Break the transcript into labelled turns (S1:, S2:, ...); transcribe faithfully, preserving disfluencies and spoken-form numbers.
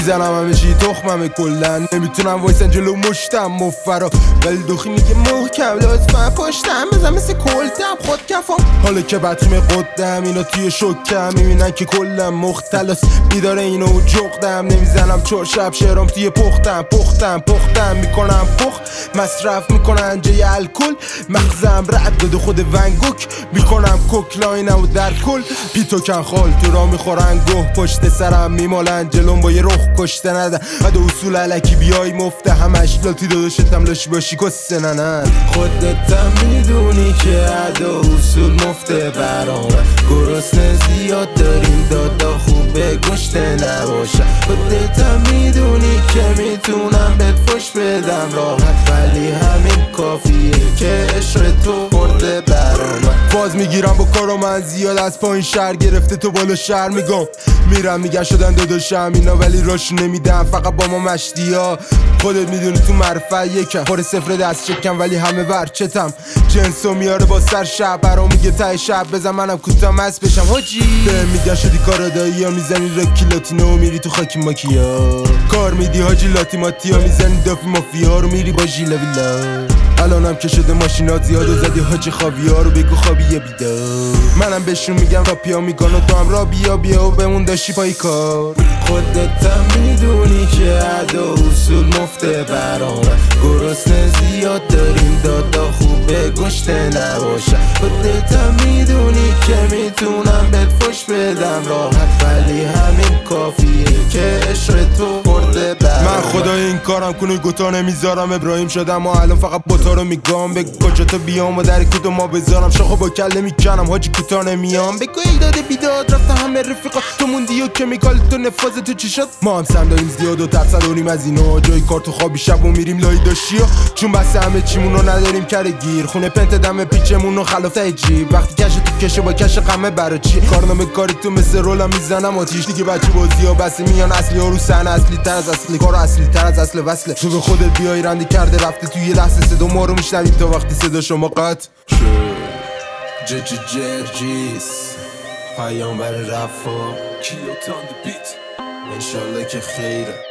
S1: میزنم همه چی تخممه کلن، نمیتونم وایسن جلو مشتم مفرا، ولی دوخی میگه محکم لطفا پشتم بزن مثل کلتم خود کفام. حالا که بطریم قدم اینا توی شکم میبینن که کلم مختلس، بیداره اینو جغدم نمیزنم چور شب شعرام توی پختم پختم پختم میکنم پخت مصرف میکنن جای الکل، مغزم رد داده خود ونگوک، میکنم کوکلاینم و در کل پیتو کن خال تو را میخورن گوه، پشت سرم میمالن جلوم با یه رخ کشته ندن، بعد اصول علکی بیای مفته همش لاتی داداشتم لاشی باشی کسته ننن. خودتم میدونی که عدا اصول مفته برام، گرسنه زیاد داریم دادا خوبه گشته نباشه، خودتم میدونی که میتونم بهت فش بدم راحت، ولی همین کافیه که عشق تو خورده برام. باز میگیرم با کارو من زیاد از پایین شهر گرفته تو بالا شهر میگم میرم میگن شدن داداشم اینا، ولی راش نمیدم فقط با ما مشتی ها، خودت میدونی تو معرفت یکم خور صفر دست چکم ولی همه ورچتم، جنسو میاره با سر شب برا میگه ته شب بزن منم کوتام مست بشم حاجی، به میگن شدی کارادایی ها میزنی رکی لاتینو میری تو خاکی ماکیا، کار میدی حاجی لاتی ماتیا میزنی دافی مافیا رو میری با ژیلا ویلا، الانم که شده ماشینات زیاد و زدی حاجی خوابیا رو بگو خوابیه بیدار، منم بهشون میگم راپیا میگن و تو هم را بیا بیا و بمون داشتی پای کار. خودتم میدونی که عدا اصول مفته برام، گرسنه زیاد داریم دادا خوبه گشته نباشه، خودتم میدونی که میتونم بهت فش بدم راحت، ولی همین کافیه که عشق تو خورده برام. من خدای این کارم کنه گوتا نمیذارم ابراهیم شدم و الان فقط بوتا رو میگم، بگو کجا تو بیام و در کدوم ما بذارم شاخو با کله میکنم حاجی کوتا نمیام، بگو ایداد بیداد رفته همه رفیقا تو موندی و کمیکال تو نفاز تو چی شد، ما هم سم داریم زیاد و ترسد داریم از اینا، جای کار تو خوابی شب و میریم لای داشتیا، چون بس همه چیمونو نداریم کره گیر، خونه پنت دم پیچمونو خلاف ته جیب، وقتی کش تو کشه با کش قمه برا چی، کارنامه کاری تو مثل رولا میزنم آتیش دیگه، بچه بازی ها بس میان اصلی ها رو سن اصلی تر از اصلی کار اصلی تر از اصل وصله، تو به خودت بیای رندی کرده رفته توی یه لحظه صدا ما رو میشنوید تا وقتی صدا شما قطع شد. جج جرجیس پیامبر رفا کیلوتان بیت انشالله که خیره.